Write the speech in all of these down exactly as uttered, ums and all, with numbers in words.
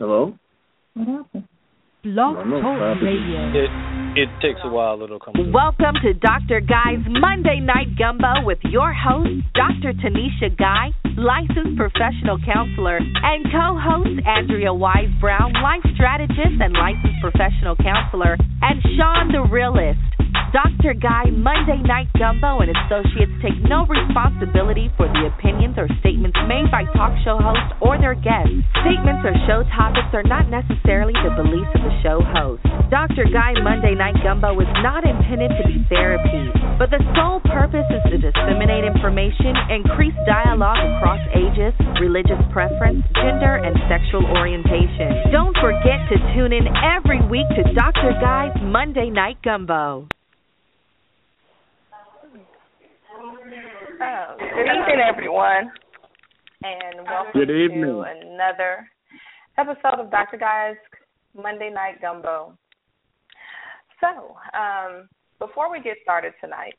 Hello? What happened? Blog I don't know Talk what happened. Radio. It it takes a while. It'll come through. Welcome to Doctor Guy's Monday Night Gumbo with your host, Doctor Tanisha Guy, licensed professional counselor, and co-host Andrea Wise Brown, life strategist and licensed professional counselor, and Sean the Realist. Doctor Guy Monday Night Gumbo and associates take no responsibility for the opinions or statements made by talk show hosts or their guests. Statements or show topics are not necessarily the beliefs of the show host. Doctor Guy Monday Night Gumbo is not intended to be therapy, but the sole purpose is to disseminate information, increase dialogue across ages, religious preference, gender, and sexual orientation. Don't forget to tune in every week to Doctor Guy's Monday Night Gumbo. Oh, good evening, everyone, and welcome Good evening. to another episode of Doctor Guy's Monday Night Gumbo. So, um, before we get started tonight,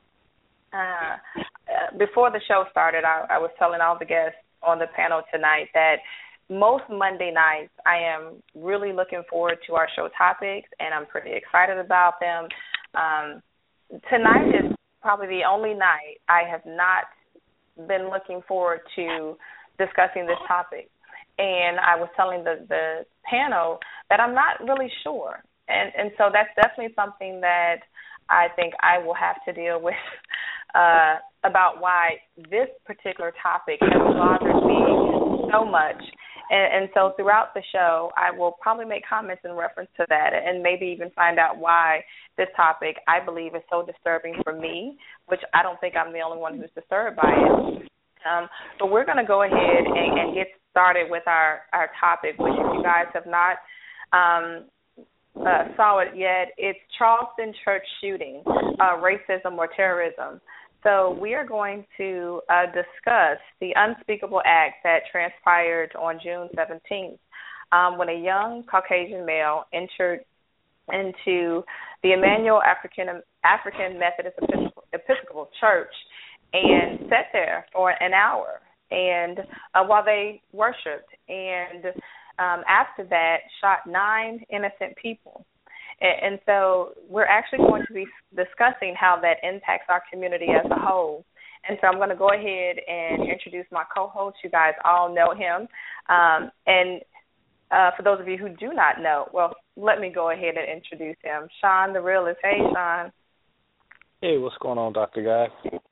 uh, uh, before the show started, I, I was telling all the guests on the panel tonight that most Monday nights I am really looking forward to our show topics, and I'm pretty excited about them. Um, tonight is probably the only night I have not been looking forward to discussing this topic. And I was telling the, the panel that I'm not really sure. And and so that's definitely something that I think I will have to deal with uh, about why this particular topic has bothered me so much. And, and so throughout the show, I will probably make comments in reference to that and maybe even find out why this topic, I believe, is so disturbing for me, which I don't think I'm the only one who's disturbed by it. Um, but we're going to go ahead and, and get started with our, our topic, which if you guys have not um, uh, saw it yet, it's Charleston church shooting, uh, racism or terrorism. So we are going to uh, discuss the unspeakable act that transpired on June seventeenth um, when a young Caucasian male entered into the Emmanuel African African Methodist Episcopal, Episcopal Church and sat there for an hour and uh, while they worshipped, and um, after that shot nine innocent people. And so we're actually going to be discussing how that impacts our community as a whole. And so I'm going to go ahead and introduce my co-host. You guys all know him. Um, and uh, for those of you who do not know, well, let me go ahead and introduce him. Sean the Realist. Hey, Sean. Hey, what's going on, Doctor Guy?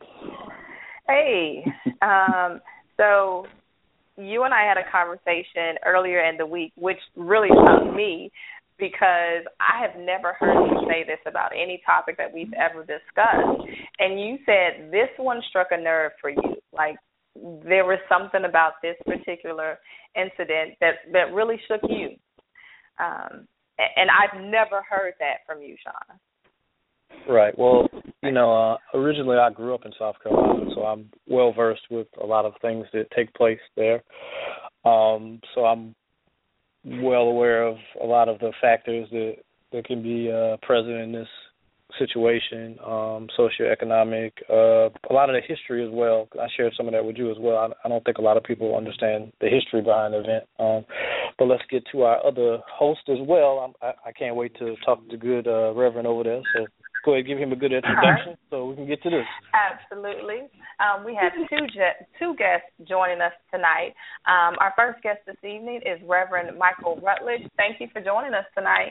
Hey. Um, so you and I had a conversation earlier in the week, which really shocked me, because I have never heard you say this about any topic that we've ever discussed. And you said this one struck a nerve for you. Like there was something about this particular incident that, that really shook you. Um, and I've never heard that from you, Sean. Right. Well, you know, uh, originally I grew up in South Carolina, so I'm well-versed with a lot of things that take place there. Um, so I'm well aware of a lot of the factors that, that can be uh, present in this situation, um, socioeconomic, uh, a lot of the history as well. I shared some of that with you as well. I, I don't think a lot of people understand the history behind the event. Um, but let's get to our other host as well. I'm, I, I can't wait to talk to the good uh, Reverend over there. So go ahead and give him a good introduction so we can get to this. Absolutely. Um, we have two je- two guests joining us tonight. Um, our first guest this evening is Reverend Michael Rutledge. Thank you for joining us tonight.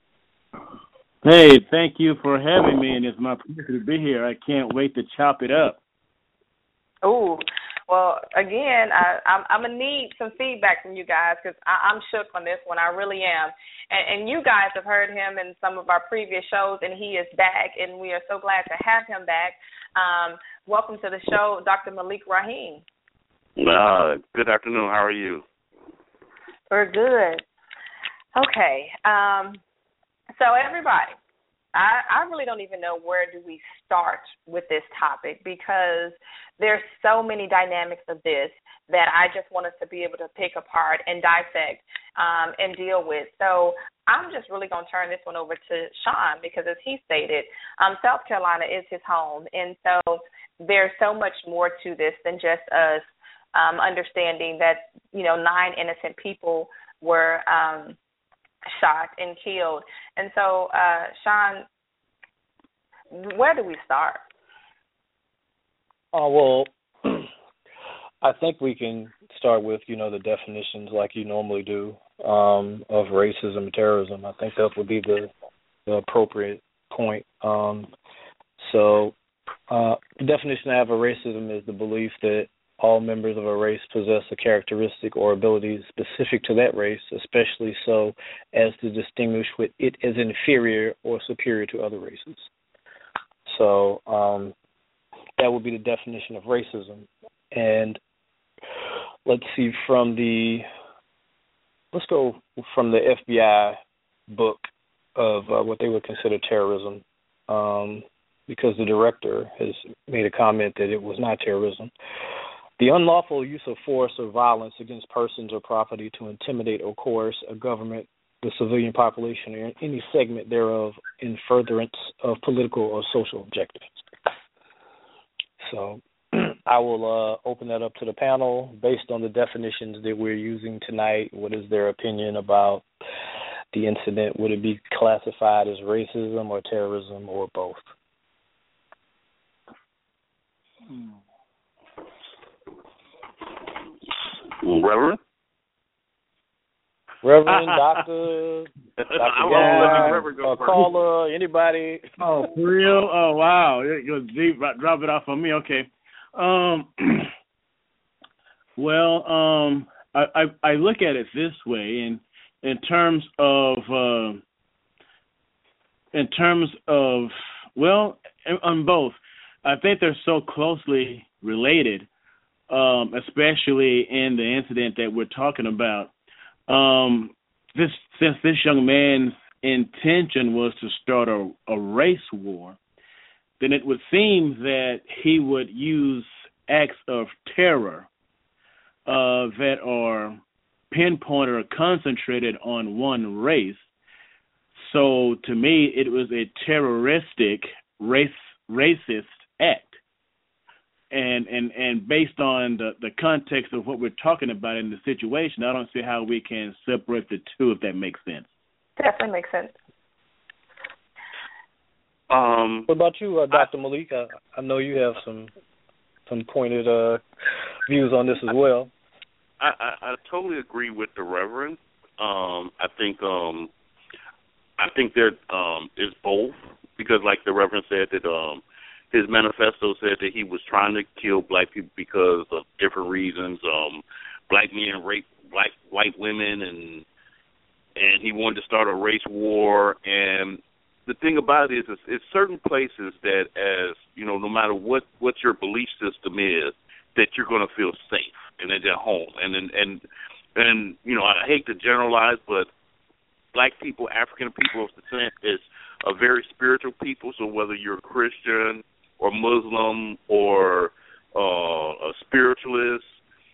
Hey, thank you for having me, and it's my pleasure to be here. I can't wait to chop it up. Ooh, well, again, I, I'm, I'm going to need some feedback from you guys because I'm shook on this one. I really am. And, and you guys have heard him in some of our previous shows, and he is back, and we are so glad to have him back. Um, welcome to the show, Doctor Malik Rahim. Uh, good afternoon. How are you? We're good. Okay. Um, so, everybody, I, I really don't even know where do we start with this topic because there's so many dynamics of this that I just want us to be able to pick apart and dissect um, and deal with. So I'm just really going to turn this one over to Sean because, as he stated, um, South Carolina is his home. And so there's so much more to this than just us um, understanding that, you know, nine innocent people were um, shot and killed. And so, uh, Sean, where do we start? Oh, well, I think we can start with, you know, the definitions like you normally do um, of racism and terrorism. I think that would be the, the appropriate point. Um, so uh, the definition I have of racism is the belief that all members of a race possess a characteristic or ability specific to that race, especially so as to distinguish with it as inferior or superior to other races. So um, that would be the definition of racism. And let's see, from the, let's go from the F B I book of uh, what they would consider terrorism, um, because the director has made a comment that it was not terrorism. The unlawful use of force or violence against persons or property to intimidate or coerce a government, the civilian population, or any segment thereof in furtherance of political or social objectives. So I will uh, open that up to the panel based on the definitions that we're using tonight. What is their opinion about the incident? Would it be classified as racism or terrorism or both? Reverend? Reverend, Doctor, Doctor Guy, Reverend go uh, caller, anybody? Oh, for real? Oh, wow. You're deep. Drop it off on me. Okay. Um, well, um, I, I, I look at it this way, in in terms of uh, in terms of well, on both. I think they're so closely related, um, especially in the incident that we're talking about. Um, this since this young man's intention was to start a, a race war, then it would seem that he would use acts of terror uh, that are pinpointed or concentrated on one race. So to me, it was a terroristic, race racist act. And and and based on the, the context of what we're talking about in the situation, I don't see how we can separate the two, if that makes sense. Definitely makes sense. Um, what about you, uh, Doctor Malik? I, I know you have some some pointed uh, views on this as well. I, I, I totally agree with the Reverend. Um, I think um, I think there um, is both, because, like the Reverend said, that um, his manifesto said that he was trying to kill black people because of different reasons. Um, black men rape black white women, and and he wanted to start a race war. And the thing about it is, it's, it's certain places that, as you know, no matter what, what your belief system is, that you're going to feel safe and at home. And and and and you know, I hate to generalize, but black people, African people of descent, is a very spiritual people. So whether you're a Christian or Muslim or uh, a spiritualist,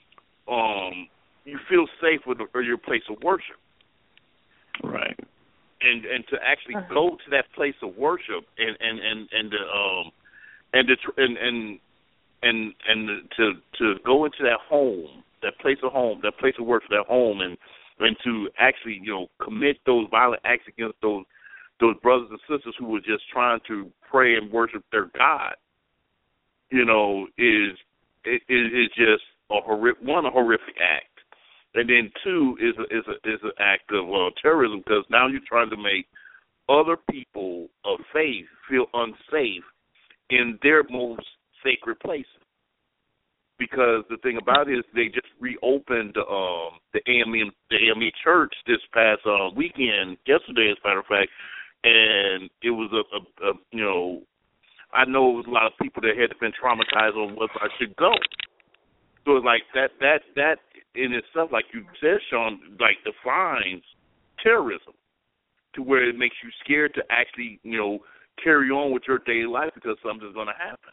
um, you feel safe with your place of worship. Right. And and to actually go to that place of worship and and and and to, um and to, and and and and to to go into that home, that place of home, that place of worship, that home, and and to actually, you know, commit those violent acts against those those brothers and sisters who were just trying to pray and worship their God, you know, is is, is just a horrific one a horrific act. And then two is a, is a, is an act of uh, terrorism, because now you're trying to make other people of faith feel unsafe in their most sacred places. Because the thing about it is, they just reopened um, the A M E the A M E Church this past uh, weekend, yesterday, as a matter of fact, and it was a, a, a you know, I know it was a lot of people that had been traumatized on whether I should go. So it's like that that that. in itself, like you said, Sean, like defines terrorism, to where it makes you scared to actually, you know, carry on with your daily life because something's going to happen.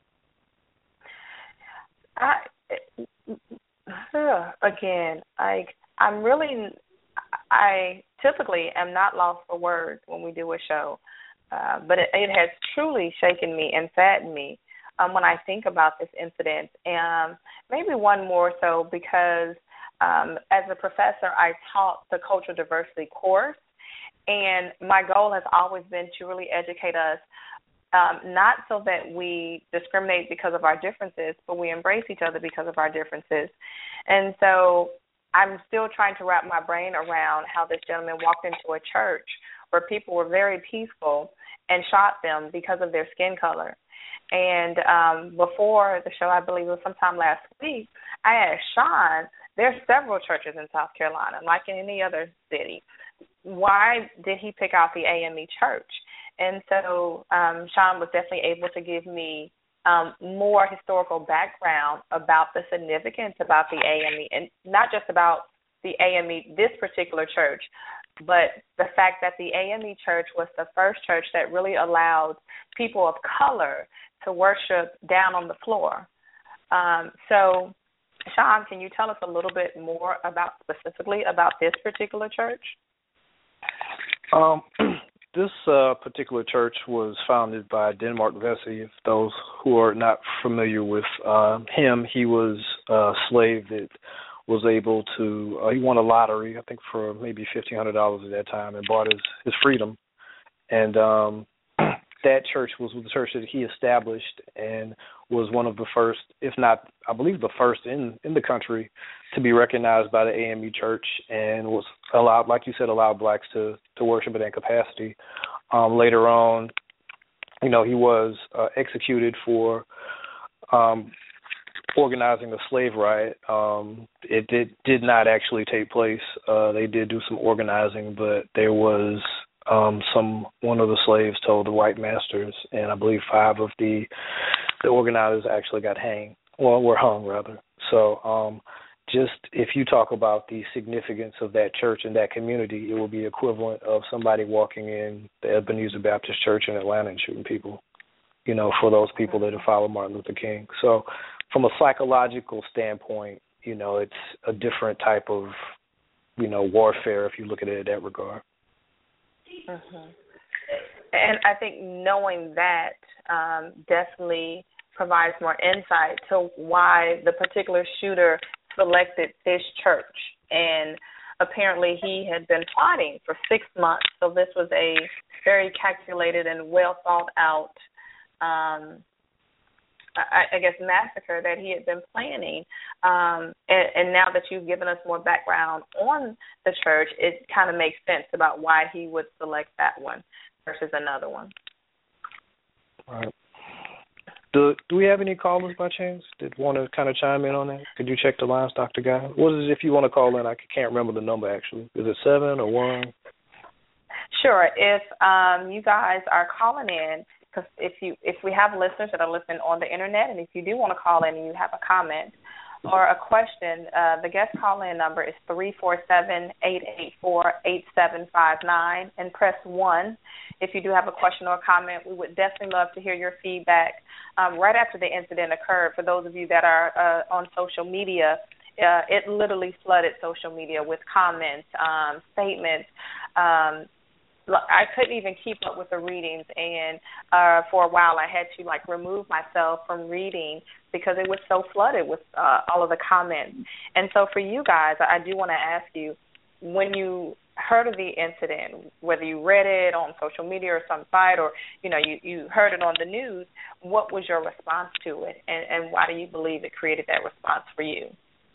I, again, I, I'm really, I typically am not lost for words when we do a show, uh, but it, it has truly shaken me and saddened me Um, when I think about this incident, and maybe one more so because um, as a professor, I taught the cultural diversity course, and my goal has always been to really educate us, um, not so that we discriminate because of our differences, but we embrace each other because of our differences. And so I'm still trying to wrap my brain around how this gentleman walked into a church where people were very peaceful and shot them because of their skin color. And um, before the show, I believe it was sometime last week, I asked Sean, there's several churches in South Carolina, like in any other city. Why did he pick out the A M E church? And so um, Sean was definitely able to give me um, more historical background about the significance about the A M E, and not just about the A M E, this particular church, but the fact that the A M E church was the first church that really allowed people of color to worship down on the floor. Um, so, Sean, can you tell us a little bit more about specifically about this particular church? Um, this uh, particular church was founded by Denmark Vesey. If those who are not familiar with uh, him, he was a slave that was able to, uh, he won a lottery, I think for maybe fifteen hundred dollars at that time, and bought his, his freedom. And um, that church was the church that he established and was one of the first, if not, I believe the first in, in the country to be recognized by the A M E church, and was allowed, like you said, allowed blacks to, to worship in that capacity. Um, later on, you know, he was uh, executed for um, organizing a slave riot. Um, it did, did not actually take place. Uh, they did do some organizing, but there was um, some, one of the slaves told the white masters, and I believe five of the the organizers actually got hanged, well, were hung rather. So um, just if you talk about the significance of that church and that community, it will be equivalent of somebody walking in the Ebenezer Baptist Church in Atlanta and shooting people, you know, for those people that have followed Martin Luther King. So from a psychological standpoint, you know, it's a different type of, you know, warfare if you look at it in that regard. Mm-hmm. And I think knowing that um, definitely provides more insight to why the particular shooter selected this church. And apparently he had been plotting for six months, so this was a very calculated and well thought out, um, I, I guess, massacre that he had been planning. Um, and, and now that you've given us more background on the church, it kind of makes sense about why he would select that one versus another one. All right. Do, do we have any callers by chance that want to kind of chime in on that? Could you check the lines, Doctor Guy? What is it if you want to call in? I can't remember the number, actually. Is it seven or one? Sure. If um, you guys are calling in, because if you if we have listeners that are listening on the internet, and if you do want to call in and you have a comment or a question, uh, the guest call-in number is three four seven, eight eight four, eight seven five nine, and press one. If you do have a question or a comment, we would definitely love to hear your feedback. Um, right after the incident occurred, for those of you that are uh, on social media, uh, it literally flooded social media with comments, um, statements. Um, I couldn't even keep up with the readings, and uh, for a while I had to like remove myself from reading because it was so flooded with uh, all of the comments. And so for you guys, I do want to ask you, when you heard of the incident, whether you read it on social media or some site, or you know you, you heard it on the news, what was your response to it, and, and why do you believe it created that response for you?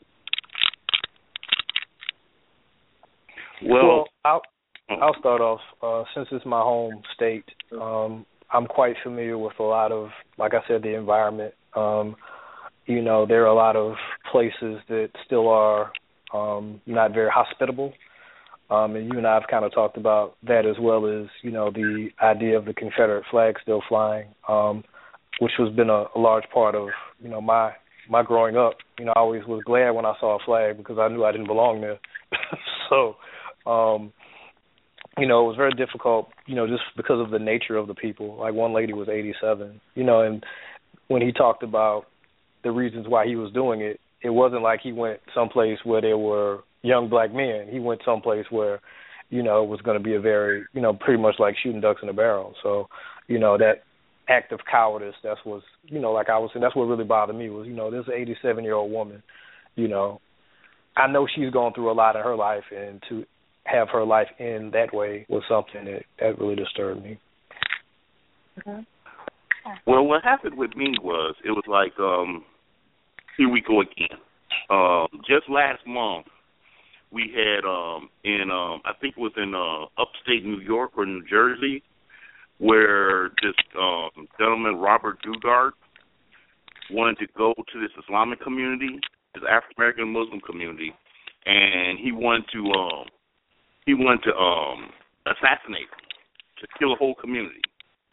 Well, well I'll, I'll start off. Uh, since it's my home state, um, I'm quite familiar with a lot of, like I said, the environment. Um, you know, there are a lot of places that still are um, not very hospitable. Um, and you and I have kind of talked about that, as well as, you know, the idea of the Confederate flag still flying, um, which has been a, a large part of, you know, my my growing up. You know, I always was glad when I saw a flag because I knew I didn't belong there. so, um, you know, it was very difficult, you know, just because of the nature of the people. Like one lady was eighty-seven, you know, and when he talked about the reasons why he was doing it, it wasn't like he went someplace where there were young black men. He went someplace where, you know, it was going to be a very, you know, pretty much like shooting ducks in a barrel. So, you know, that act of cowardice, that's was, you know, like I was saying, that's what really bothered me was, you know, this eighty-seven-year-old woman, you know, I know she's gone through a lot in her life, and to have her life end that way was something that, that really disturbed me. Mm-hmm. Well, what happened with me was, it was like, um, here we go again. Um, just last month, we had um, in, um, I think it was in uh, upstate New York or New Jersey, where this um, gentleman, Robert Dugard, wanted to go to this Islamic community, this African-American Muslim community, and he wanted to, um, he wanted to um, assassinate, to kill a whole community.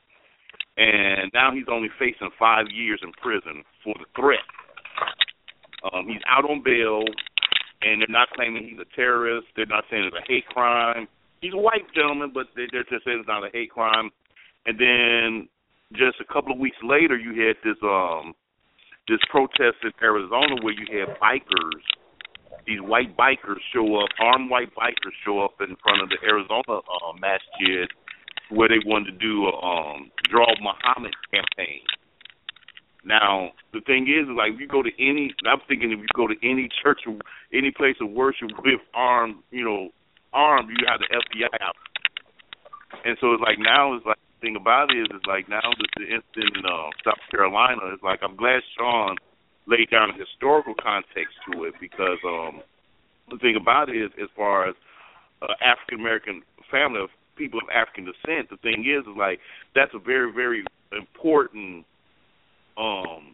And now he's only facing five years in prison for the threat. Um, he's out on bail, and they're not claiming he's a terrorist. They're not saying it's a hate crime. He's a white gentleman, but they're just saying it's not a hate crime. And then just a couple of weeks later, you had this um, this protest in Arizona where you had bikers, these white bikers show up, armed white bikers show up in front of the Arizona uh, masjid, where they wanted to do a um, Draw Muhammad campaign. Now, the thing is, like, if you go to any, I'm thinking if you go to any church or any place of worship with armed, you know, armed, you have the F B I out. And so it's like now, it's like, the thing about it is, it's like now the, the incident in uh, South Carolina, it's like I'm glad Sean laid down a historical context to it, because um, the thing about it is, as far as uh, African-American family of people of African descent, the thing is, is like that's a very, very important um,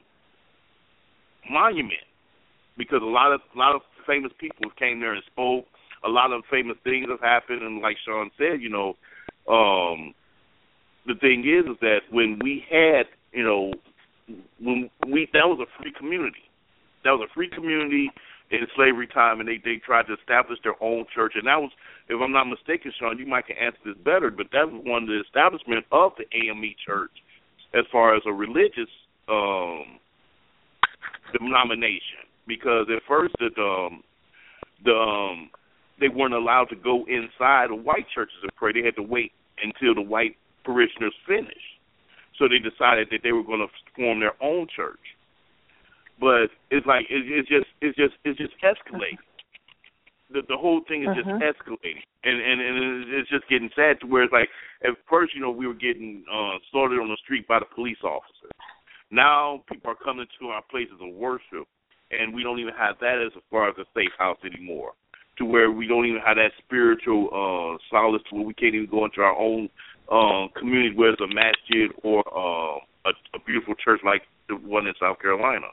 monument, because a lot of a lot of famous people came there and spoke. A lot of famous things have happened, and like Sean said, you know, um, the thing is, is that when we had, you know, when we that was a free community. That was a free community in slavery time, and they, they tried to establish their own church. And that was, if I'm not mistaken, Sean, you might can answer this better, but that was one of the establishment of the A M E Church as far as a religious um, denomination. Because at first, the um, the um, they weren't allowed to go inside of white churches and pray. They had to wait until the white parishioners finished. So they decided that they were going to form their own church. But it's like it, it's just it's just it's just escalating. The the whole thing is uh-huh. just escalating, and, and and it's just getting sad to where it's like at first, you know, we were getting uh, slaughtered on the street by the police officers. Now people are coming to our places of worship, and we don't even have that as far as a safe house anymore. To where we don't even have that spiritual uh, solace to where we can't even go into our own uh, community, where it's a masjid or uh, a, a beautiful church like the one in South Carolina.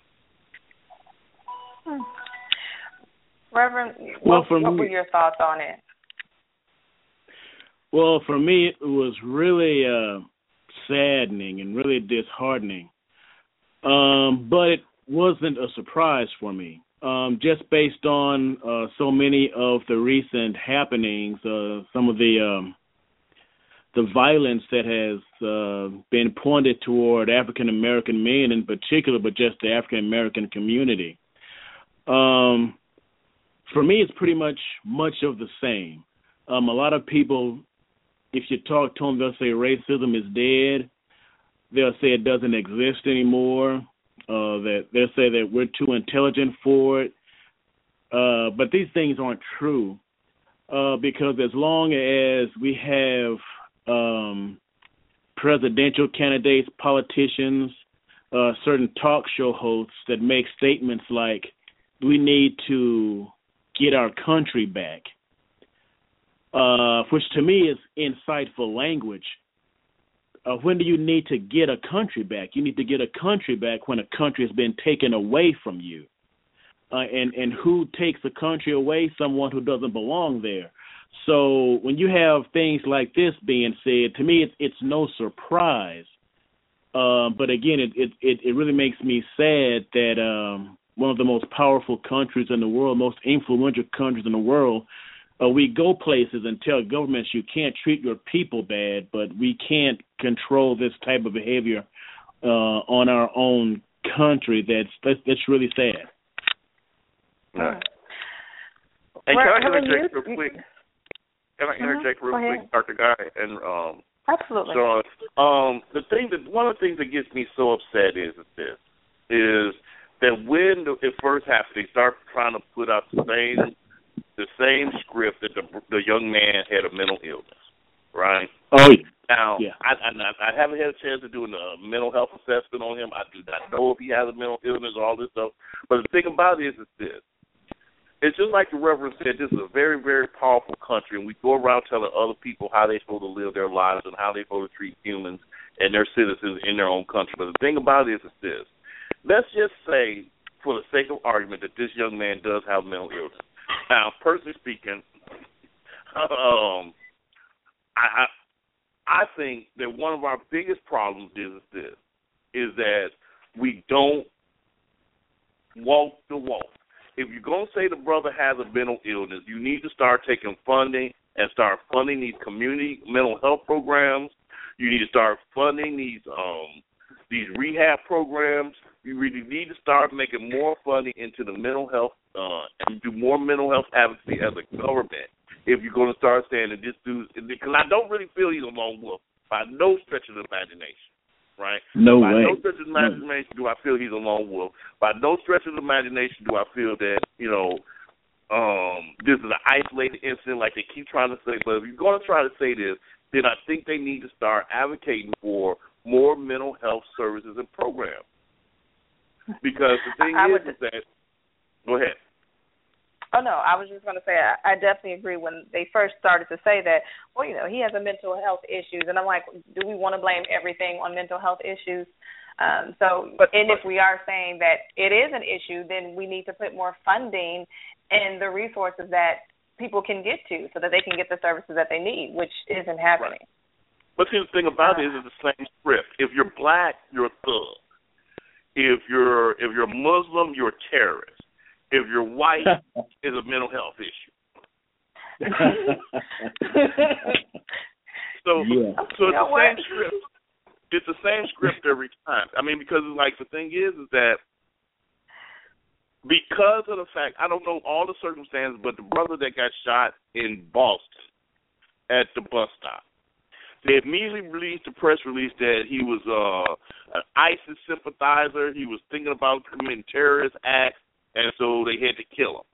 Hmm. Reverend, well, what, for what me, were your thoughts on it? Well, for me, it was really uh, saddening and really disheartening. Um, but it wasn't a surprise for me. Um, just based on uh, so many of the recent happenings, uh, some of the um, the violence that has uh, been pointed toward African American men in particular, but just the African American community. Um, for me, it's pretty much much of the same. Um, a lot of people, if you talk to them, they'll say racism is dead. They'll say it doesn't exist anymore. Uh, that they'll say that we're too intelligent for it. Uh, but these things aren't true uh, because as long as we have um, presidential candidates, politicians, uh, certain talk show hosts that make statements like, we need to get our country back, uh, which to me is insightful language. Uh, when do you need to get a country back? You need to get a country back when a country has been taken away from you. Uh, and, and who takes a country away? Someone who doesn't belong there. So when you have things like this being said, to me it's, it's no surprise. Uh, but again, it, it, it, it really makes me sad that um, one of the most powerful countries in the world, most influential countries in the world, Uh, we go places and tell governments you can't treat your people bad, but we can't control this type of behavior uh, on our own country. That's that's, that's really sad. Right. Hey, can I interject real quick? Can I interject real quick, Doctor Guy? And um, absolutely. So, um, the thing that one of the things that gets me so upset is, is this: is that when the, it first happened, they start trying to put out the same the same script that the the young man had a mental illness, right? Oh, yeah. Now, yeah. I, I I haven't had a chance to do a mental health assessment on him. I do not know if he has a mental illness or all this stuff. But the thing about it is, is this. It's just like the Reverend said, this is a very, very powerful country, and we go around telling other people how they're supposed to live their lives and how they're supposed to treat humans and their citizens in their own country. But the thing about it is, is this. Let's just say, for the sake of argument, that this young man does have mental illness. Now, personally speaking, um, I, I I think that one of our biggest problems is this, is that we don't walk the walk. If you're going to say the brother has a mental illness, you need to start taking funding and start funding these community mental health programs. You need to start funding these um, these rehab programs. You really need to start making more funding into the mental health uh, and do more mental health advocacy as a government. If you're going to start saying that this dude, because I don't really feel he's a lone wolf by no stretch of the imagination. Right? No By way. no stretch of the imagination do I feel he's a lone wolf. By no stretch of the imagination do I feel that, you know, um, this is an isolated incident like they keep trying to say. But if you're going to try to say this, then I think they need to start advocating for more mental health services and programs. Because the thing I is, would, is that, go ahead. Oh, no, I was just going to say I, I definitely agree when they first started to say that, well, you know, he has a mental health issues. And I'm like, do we want to blame everything on mental health issues? Um, so, and if we are saying that it is an issue, then we need to put more funding in the resources that people can get to so that they can get the services that they need, which isn't happening. Right. But see, the thing about uh, it is it's the same script. If you're black, you're a thug. If you're if you're Muslim, you're a terrorist. If you're white, it's a mental health issue. so, yeah. so it's the same script. It's the same script every time. I mean, because like the thing is, is that because of the fact I don't know all the circumstances, but the brother that got shot in Boston at the bus stop, they immediately released a press release that he was uh, an ISIS sympathizer. He was thinking about committing terrorist acts. And so they had to kill him.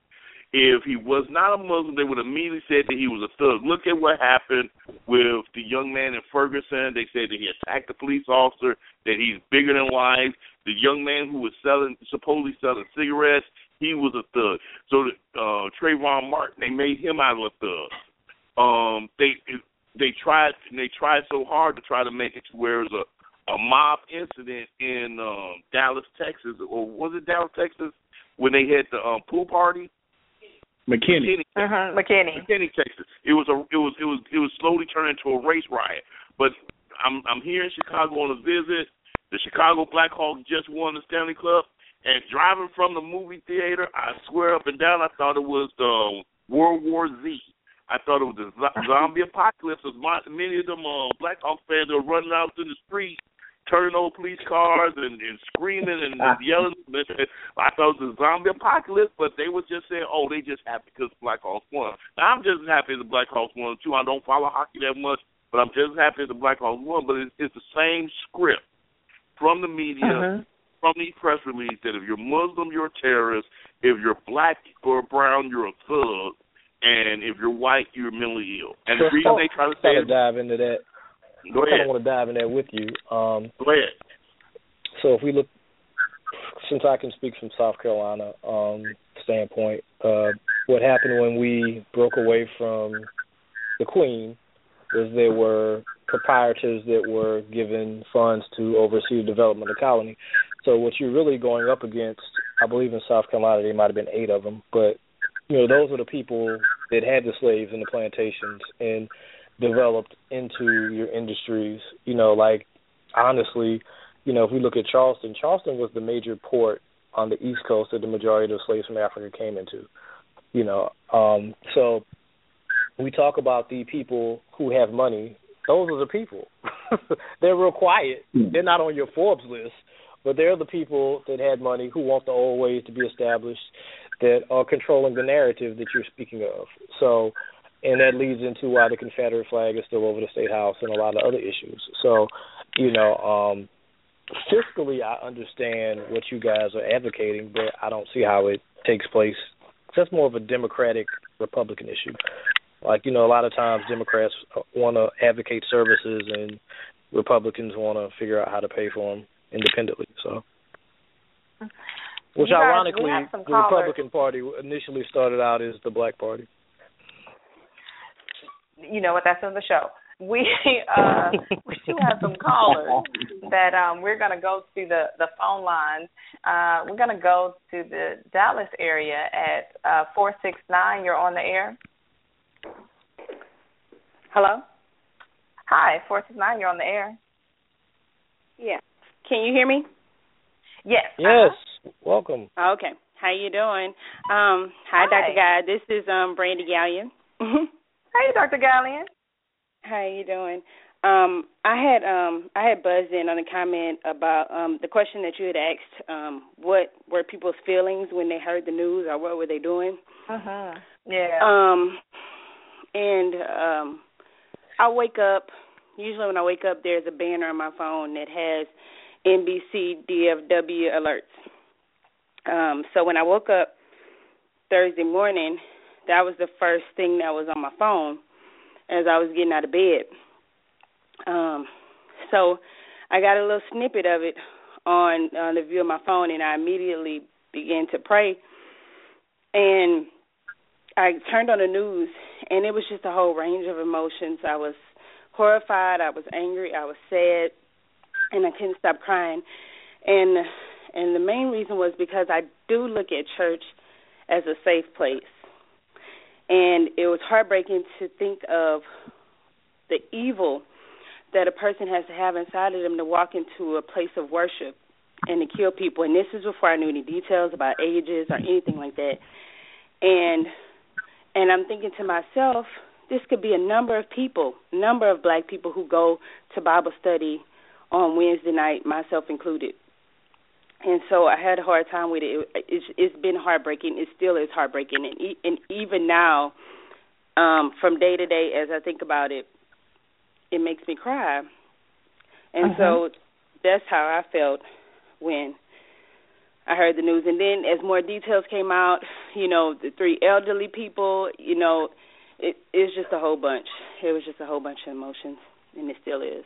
If he was not a Muslim, they would have immediately said that he was a thug. Look at what happened with the young man in Ferguson. They said that he attacked the police officer, that he's bigger than life. The young man who was selling, supposedly selling cigarettes, he was a thug. So uh, Trayvon Martin, they made him out of a thug. Um, they they tried they tried so hard to try to make it to where it was a a mob incident in um, Dallas, Texas, or was it Dallas, Texas, when they had the um, pool party? McKinney. McKinney. Mm-hmm. McKinney. McKinney, Texas. It was a, it was, it was, it was slowly turning into a race riot. But I'm, I'm here in Chicago on a visit. The Chicago Blackhawks just won the Stanley Cup, and driving from the movie theater, I swear up and down, I thought it was um, World War Z. I thought it was the zombie apocalypse. Many of them uh, Blackhawks fans were running out to the street, turning over police cars and, and screaming and yelling. I thought it was a zombie apocalypse, but they were just saying, oh, they just happy because the Blackhawks won. Now, I'm just happy the Blackhawks won, too. I don't follow hockey that much, but I'm just happy the Blackhawks won. But it's, it's the same script from the media, uh-huh. from these press releases, that if you're Muslim, you're a terrorist. If you're black or brown, you're a thug. And if you're white, you're mentally ill. And the reason they try to say it, dive into that. Go ahead. I kind of want to dive in there with you. Um, Go ahead. So if we look, since I can speak from South Carolina um, standpoint, uh, what happened when we broke away from the Queen was there were proprietors that were given funds to oversee the development of the colony. So what you're really going up against, I believe in South Carolina there might have been eight of them, but you know those are the people that had the slaves in the plantations and developed into your industries. You know, like honestly, you know, if we look at Charleston, Charleston was the major port on the East Coast that the majority of the slaves from Africa came into. You know, um, so we talk about the people who have money. Those are the people. They're real quiet. They're not on your Forbes list, but they're the people that had money who want the old ways to be established, that are controlling the narrative that you're speaking of. So, and that leads into why the Confederate flag is still over the State House and a lot of other issues. So, you know, um, fiscally, I understand what you guys are advocating, but I don't see how it takes place. That's more of a Democratic Republican issue. Like, you know, a lot of times Democrats want to advocate services and Republicans want to figure out how to pay for them independently. So, which you guys, ironically, the callers. Republican Party initially started out as the Black Party. You know what? That's in the show. We uh, we do have some callers that um, we're going to go to the, the phone lines. Uh, we're going to go to the Dallas area at uh, four six nine. You're on the air. Hello? Hi, four six nine. You're on the air. Yeah. Can you hear me? Yes. Yes. Uh-huh. Welcome. Okay. How you doing? Um, hi, hi, Doctor Guy. This is um, Brandy Gallion. Hey, Doctor Gallion. How you doing? Um, I had um, I had buzzed in on a comment about um, the question that you had asked. Um, what were people's feelings when they heard the news, or what were they doing? Uh huh. Yeah. Um, and um, I wake up. Usually, when I wake up, there's a banner on my phone that has N B C D F W alerts. Um, so when I woke up Thursday morning, that was the first thing that was on my phone as I was getting out of bed. Um, so I got a little snippet of it on, on the view of my phone, and I immediately began to pray. And I turned on the news, and it was just a whole range of emotions. I was horrified, I was angry, I was sad, and I couldn't stop crying. And and the main reason was because I do look at church as a safe place. And it was heartbreaking to think of the evil that a person has to have inside of them to walk into a place of worship and to kill people. And this is before I knew any details about ages or anything like that. And and I'm thinking to myself, this could be a number of people, number of black people who go to Bible study on Wednesday night, myself included. And so I had a hard time with it. it it's, it's been heartbreaking. It still is heartbreaking. And, e- and even now, um, from day to day, as I think about it, it makes me cry. And uh-huh. so that's how I felt when I heard the news. And then as more details came out, you know, the three elderly people, you know, it, it was just a whole bunch. It was just a whole bunch of emotions, and it still is.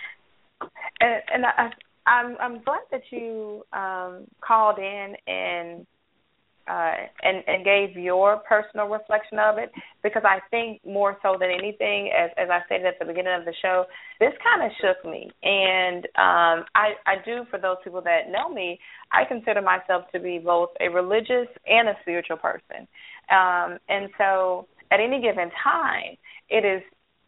And, and I... I'm I'm glad that you um, called in and uh, and and gave your personal reflection of it, because I think more so than anything, as as I stated at the beginning of the show, this kind of shook me. And um, I I do, for those people that know me, I consider myself to be both a religious and a spiritual person. Um, and so at any given time, it is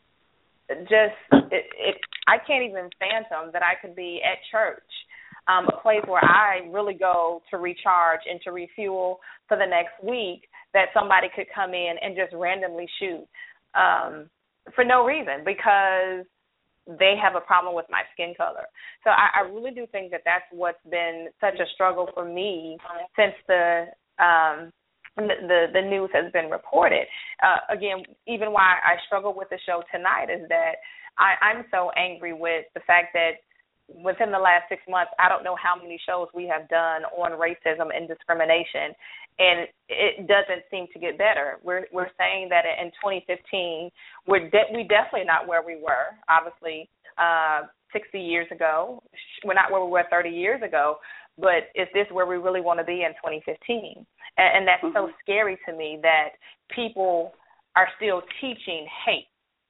just it, it I can't even phantom that I could be at church, um, a place where I really go to recharge and to refuel for the next week, that somebody could come in and just randomly shoot um, for no reason, because they have a problem with my skin color. So I, I really do think that that's what's been such a struggle for me since the um, The, the the news has been reported. Uh, again, even why I struggle with the show tonight is that I, I'm so angry with the fact that within the last six months, I don't know how many shows we have done on racism and discrimination, and it doesn't seem to get better. We're we're saying that in twenty fifteen, we're de- we definitely not where we were, obviously, uh, sixty years ago. We're not where we were thirty years ago. But is this where we really want to be in twenty fifteen? And, and that's mm-hmm. so scary to me that people are still teaching hate,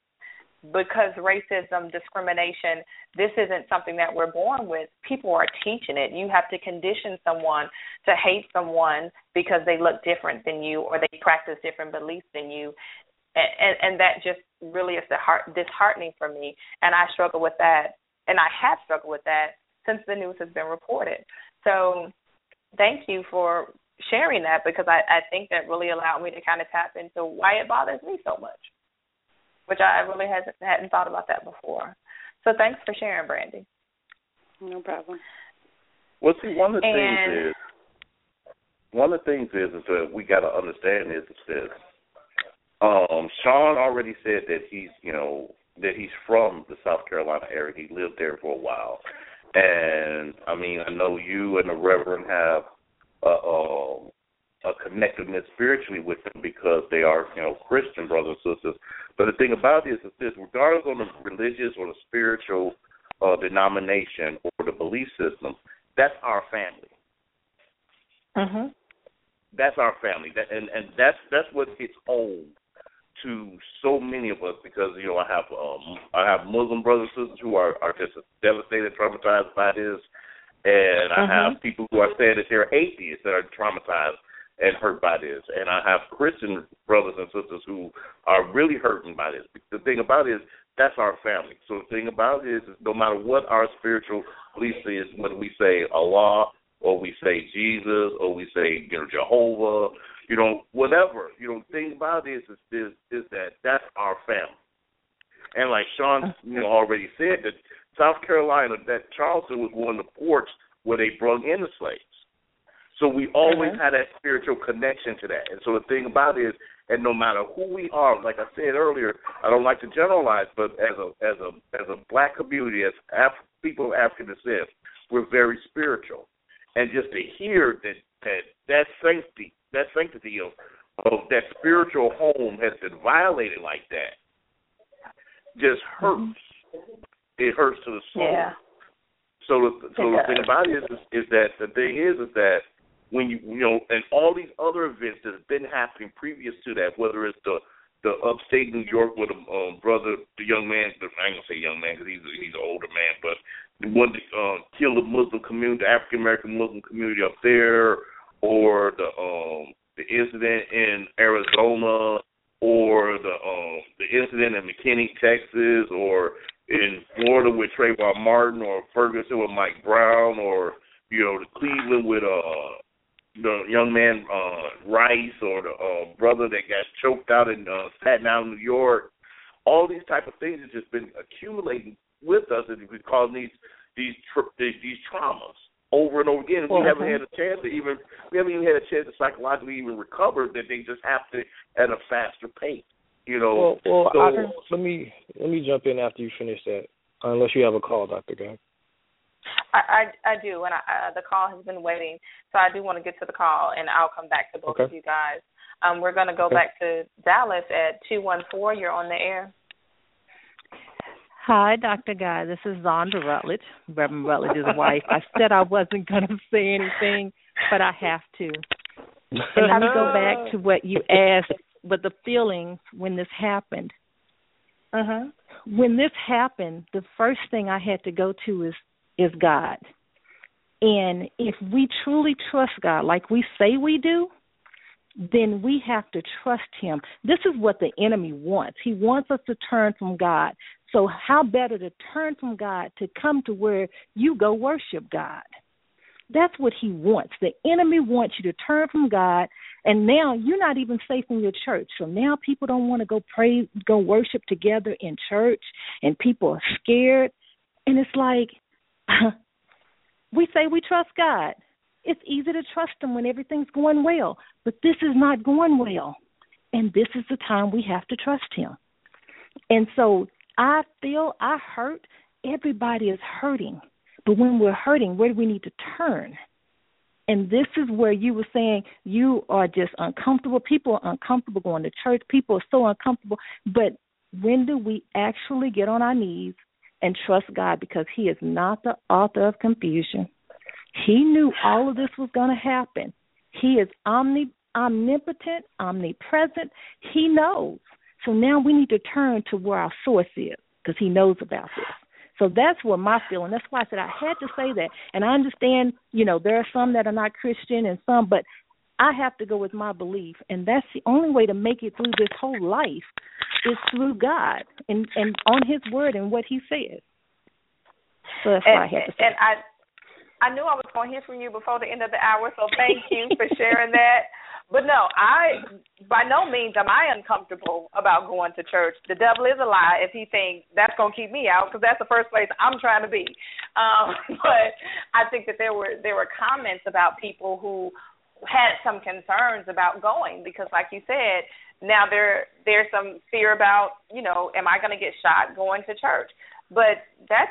because racism, discrimination, this isn't something that we're born with. People are teaching it. You have to condition someone to hate someone because they look different than you or they practice different beliefs than you. And, and, and that just really is disheartening for me. And I struggle with that, and I have struggled with that since the news has been reported. So thank you for sharing that, because I, I think that really allowed me to kind of tap into why it bothers me so much, which I really hasn't, hadn't thought about that before. So thanks for sharing, Brandy. No problem. Well, see, one of the and, things is, one of the things is, is that we got to understand is, is this. Um, Sean already said that he's, you know, that he's from the South Carolina area. He lived there for a while. And, I mean, I know you and the Reverend have a, a, a connectedness spiritually with them because they are, you know, Christian brothers and sisters. But the thing about it is, is this, regardless of the religious or the spiritual uh, denomination or the belief system, that's our family. Mm-hmm. That's our family. That, and, and that's that's what hits home to so many of us because, you know, I have um, I have Muslim brothers and sisters who are, are just devastated, traumatized by this. And I mm-hmm. have people who are saying that they're atheists that are traumatized and hurt by this. And I have Christian brothers and sisters who are really hurting by this. The thing about it is that's our family. So the thing about it is, is no matter what our spiritual belief is, whether we say Allah or we say Jesus or we say, you know, Jehovah, you know, whatever, you know, the thing about it is, is, is, is that that's our family. And like Sean, you know, already said, that South Carolina, that Charleston was one of the ports where they brought in the slaves. So we always uh-huh. had that spiritual connection to that. And so the thing about it is, and no matter who we are, like I said earlier, I don't like to generalize, but as a as a as a black community, as Af- people of African descent, we're very spiritual. And just to hear that that that sanctity, that sanctity of of that spiritual home has been violated like that, just hurts. Mm-hmm. It hurts to the soul. Yeah. So the so the thing about it is, is is that the thing is is that when you you know, and all these other events that's been happening previous to that, whether it's the the upstate New York with a um, brother, the young man, I ain't gonna say young man because he's a, he's an older man, but the one that uh, killed the Muslim community, the African American Muslim community up there, or the um the incident in Arizona, or the um the incident in McKinney, Texas, or in Florida with Trayvon Martin, or Ferguson with Mike Brown, or you know the Cleveland with uh the young man uh, Rice, or the uh, brother that got choked out in uh, Staten Island, New York. All these type of things have just been accumulating with us, and we cause these these tri- these traumas over and over again. And we haven't had a chance to even we haven't even had a chance to psychologically even recover. That they just happen at a faster pace. You know. Well, well so, I, let me let me jump in after you finish that, unless you have a call, Doctor Guy. I, I, I do, and I, uh, the call has been waiting, so I do want to get to the call, and I'll come back to both okay. of you guys. Um, we're going to go okay. back to Dallas at two one four. You're on the air. Hi, Doctor Guy. This is Zonda Rutledge, Reverend Rutledge's wife. I said I wasn't going to say anything, but I have to. And let me go back to what you asked, but the feelings when this happened. Uh-huh. When this happened, the first thing I had to go to is is God. And if we truly trust God like we say we do, then we have to trust him. This is what the enemy wants. He wants us to turn from God. So how better to turn from God to come to where you go worship God? That's what he wants. The enemy wants you to turn from God, and now you're not even safe in your church. So now people don't want to go pray, go worship together in church, and people are scared. And it's like, we say we trust God. It's easy to trust him when everything's going well, but this is not going well, and this is the time we have to trust him. And so I feel I hurt. Everybody is hurting, but when we're hurting, where do we need to turn? And this is where you were saying you are just uncomfortable. People are uncomfortable going to church. People are so uncomfortable, but when do we actually get on our knees and trust God, because he is not the author of confusion. He knew all of this was going to happen. He is omni, omnipotent, omnipresent. He knows. So now we need to turn to where our source is, because he knows about this. So that's what my feeling. That's why I said I had to say that. And I understand, you know, there are some that are not Christian and some, but I have to go with my belief. And that's the only way to make it through this whole life is through God and, and on his word and what he says. So that's and, why I had to say. And I, I knew I was going to hear from you before the end of the hour, so thank you for sharing that. But no, I by no means am I uncomfortable about going to church. The devil is a lie if he thinks that's going to keep me out, because that's the first place I'm trying to be. Um, but I think that there were there were comments about people who had some concerns about going, because like you said, now there there's some fear about, you know, am I going to get shot going to church? But that's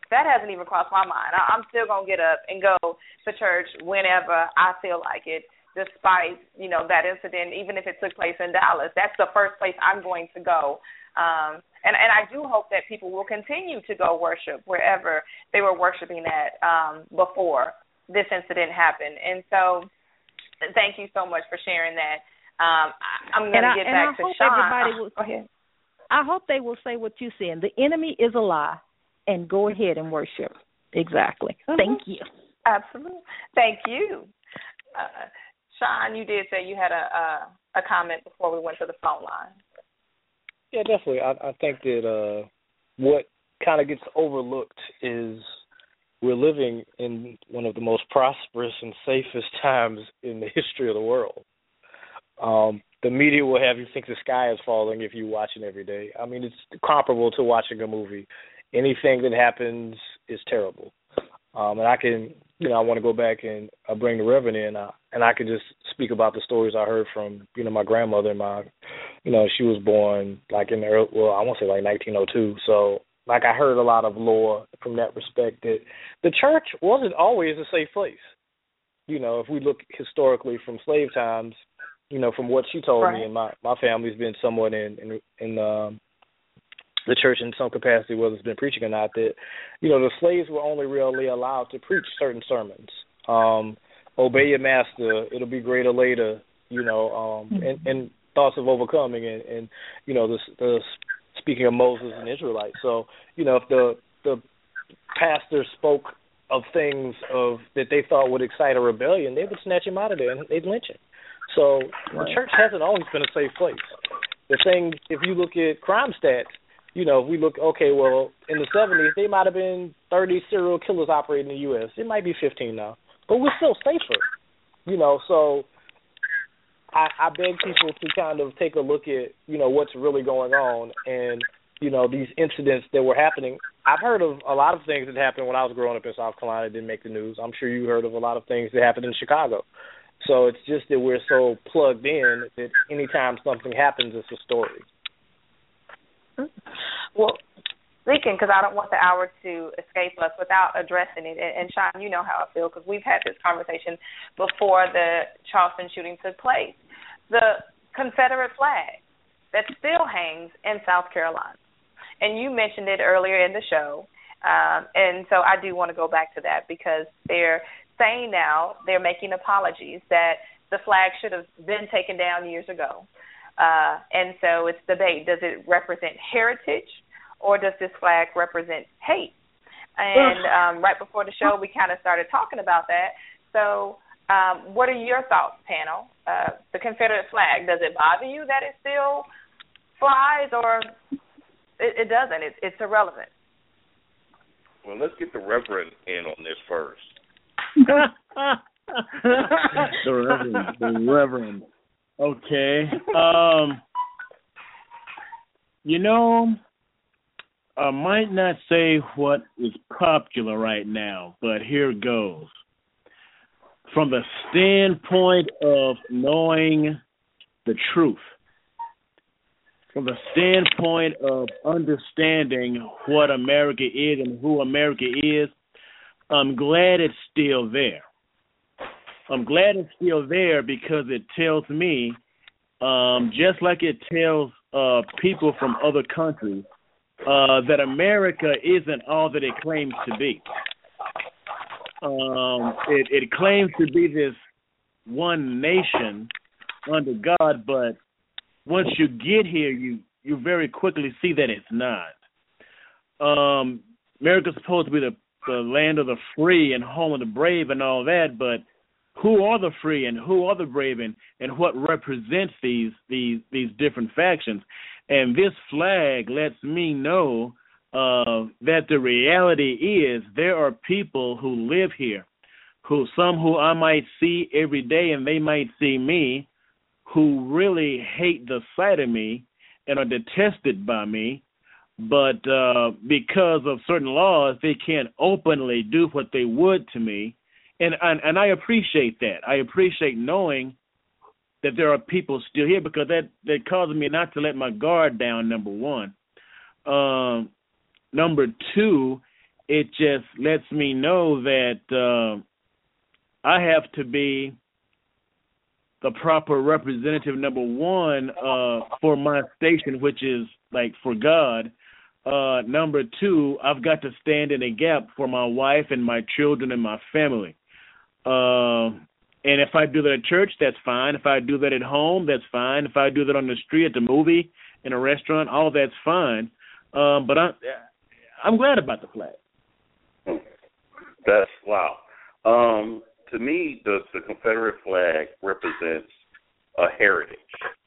that hasn't even crossed my mind. I, I'm still going to get up and go to church whenever I feel like it, despite, you know, that incident, even if it took place in Dallas. That's the first place I'm going to go. Um, and, and I do hope that people will continue to go worship wherever they were worshiping at um, before this incident happened. And so thank you so much for sharing that. Um, I, I'm going to get and back I to hope Sean. Everybody will, go ahead. I hope they will say what you're saying. The enemy is a lie, and go ahead and worship. Exactly. Mm-hmm. Thank you. Absolutely. Thank you. Uh, Sean, you did say you had a, a a comment before we went to the phone line. Yeah, definitely. I, I think that uh, what kind of gets overlooked is we're living in one of the most prosperous and safest times in the history of the world. Um, the media will have you think the sky is falling if you watch it every day. I mean, it's comparable to watching a movie. Anything that happens is terrible. Um, and I can, you know, I want to go back and uh, bring the Reverend in, uh, and I can just speak about the stories I heard from, you know, my grandmother and my, you know, she was born like in the early, well, I want to say like nineteen oh two. So, like, I heard a lot of lore from that respect that the church wasn't always a safe place. You know, if we look historically from slave times, you know, from what she told right. me, and my, my family's been somewhat in in, in um, the church in some capacity, whether it's been preaching or not, that, you know, the slaves were only really allowed to preach certain sermons. Um, obey your master, it'll be greater later, you know, um, mm-hmm. and, and thoughts of overcoming, and, and you know, the, the speaking of Moses and Israelites. So, you know, if the the pastor spoke of things of that they thought would excite a rebellion, they would snatch him out of there and they'd lynch him. So the church hasn't always been a safe place. The thing, if you look at crime stats, you know, if we look, okay, well, in the seventies, they might have been thirty serial killers operating in the U S. It might be fifteen now, but we're still safer, you know. So I, I beg people to kind of take a look at, you know, what's really going on, and, you know, these incidents that were happening. I've heard of a lot of things that happened when I was growing up in South Carolina that didn't make the news. I'm sure you heard of a lot of things that happened in Chicago. So it's just that we're so plugged in that anytime something happens, it's a story. Well, speaking, because I don't want the hour to escape us without addressing it, and, and Sean, you know how I feel, because we've had this conversation before the Charleston shooting took place. The Confederate flag that still hangs in South Carolina. And you mentioned it earlier in the show, um, and so I do want to go back to that, because they're saying now, they're making apologies that the flag should have been taken down years ago. Uh, and so it's debate. Does it represent heritage, or does this flag represent hate? And um, right before the show, we kind of started talking about that. So um, what are your thoughts, panel? Uh, the Confederate flag, does it bother you that it still flies, or it, it doesn't? It, it's irrelevant. Well, let's get the Reverend in on this first. the Reverend. The Reverend. Okay. Um, you know, I might not say what is popular right now, but here goes. From the standpoint of knowing the truth, from the standpoint of understanding what America is and who America is, I'm glad it's still there. I'm glad it's still there because it tells me, um, just like it tells uh, people from other countries, uh, that America isn't all that it claims to be. Um, it, it claims to be this one nation under God, but once you get here, you, you very quickly see that it's not. Um, America's supposed to be the the land of the free and home of the brave and all that, but who are the free and who are the brave, and, and what represents these these these different factions? And this flag lets me know uh, that the reality is there are people who live here, who some who I might see every day and they might see me, who really hate the sight of me and are detested by me. But uh, because of certain laws, they can't openly do what they would to me. And, and and I appreciate that. I appreciate knowing that there are people still here, because that, that causes me not to let my guard down, number one. Um, number two, it just lets me know that uh, I have to be the proper representative, number one, uh, for my station, which is like for God. Uh, number two, I've got to stand in a gap for my wife and my children and my family. Uh, and if I do that at church, that's fine. If I do that at home, that's fine. If I do that on the street, at the movie, in a restaurant, all that's fine. Um, but I'm, I'm glad about the flag. That's, wow. Um, to me, the, the Confederate flag represents a heritage.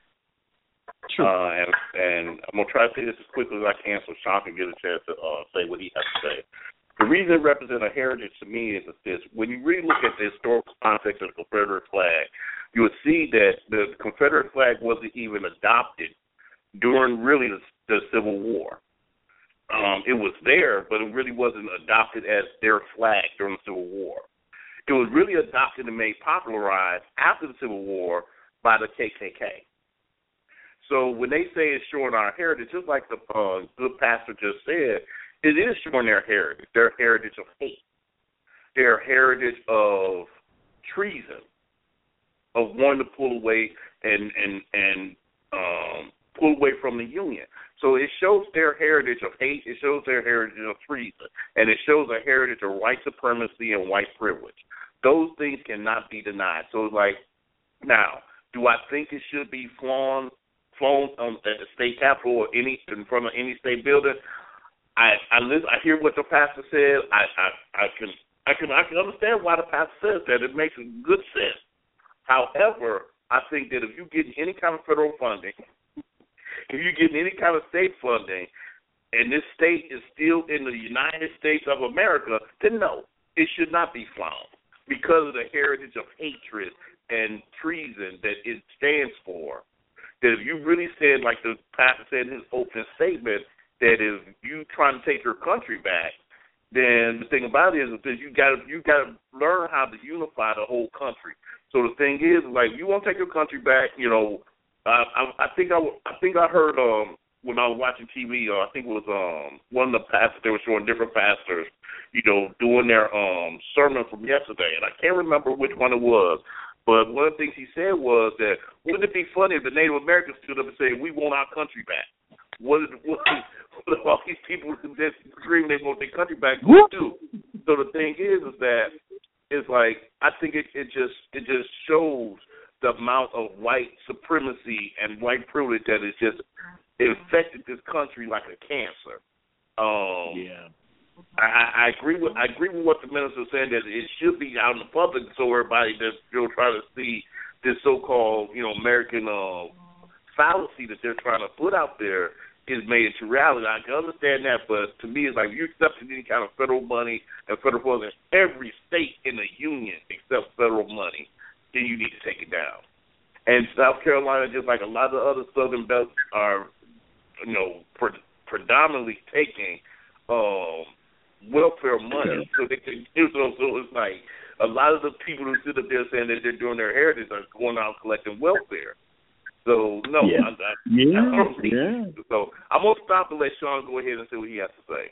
True. Uh, and, and I'm going to try to say this as quickly as I can so Sean can get a chance to uh, say what he has to say. The reason it represents a heritage to me is this. When you really look at the historical context of the Confederate flag, you would see that the Confederate flag wasn't even adopted during really the, the Civil War. Um, it was there, but it really wasn't adopted as their flag during the Civil War. It was really adopted and made popularized after the Civil War by the K K K. So when they say it's showing our heritage, just like the uh, good pastor just said, it is showing their heritage, their heritage of hate, their heritage of treason, of wanting to pull away and and and um, pull away from the Union. So it shows their heritage of hate, it shows their heritage of treason, and it shows a heritage of white supremacy and white privilege. Those things cannot be denied. So it's like, now, do I think it should be flown, flown um, at the state capitol or any in front of any state building? I I, listen, I hear what the pastor said. I, I I can I can I can understand why the pastor says that. It makes good sense. However, I think that if you get any kind of federal funding, if you get any kind of state funding, and this state is still in the United States of America, then no, it should not be flown because of the heritage of hatred and treason that it stands for. That if you really said, like the pastor said in his opening statement, that if you trying to take your country back, then the thing about it is that you got to you got to learn how to unify the whole country. So the thing is, like, you want to take your country back, you know. I, I, I think I, I think I heard um, when I was watching T V, uh, I think it was um, one of the pastors, they were showing different pastors, you know, doing their um, sermon from yesterday, and I can't remember which one it was. But one of the things he said was that, wouldn't it be funny if the Native Americans stood up and said, we want our country back? What, what, what do all these people that scream they want their country back going to do? So the thing is, is that it's like, I think it, it just it just shows the amount of white supremacy and white privilege that has just infected this country like a cancer. Um, yeah. I, I agree with I agree with what the minister said, that it should be out in the public so everybody that's still trying to see this so-called, you know, American uh, fallacy that they're trying to put out there is made into reality. I can understand that, but to me, it's like, if you accept any kind of federal money and federal funding, every state in the union accepts federal money, then you need to take it down. And South Carolina, just like a lot of other southern belts, are, you know, pre- predominantly taking um, welfare money. So they can, so, so it's like a lot of the people who sit up there saying that they're doing their heritage are going out collecting welfare. So no, yeah. I, I, yeah. I don't think yeah. so. I'm gonna stop and let Sean go ahead and see what he has to say.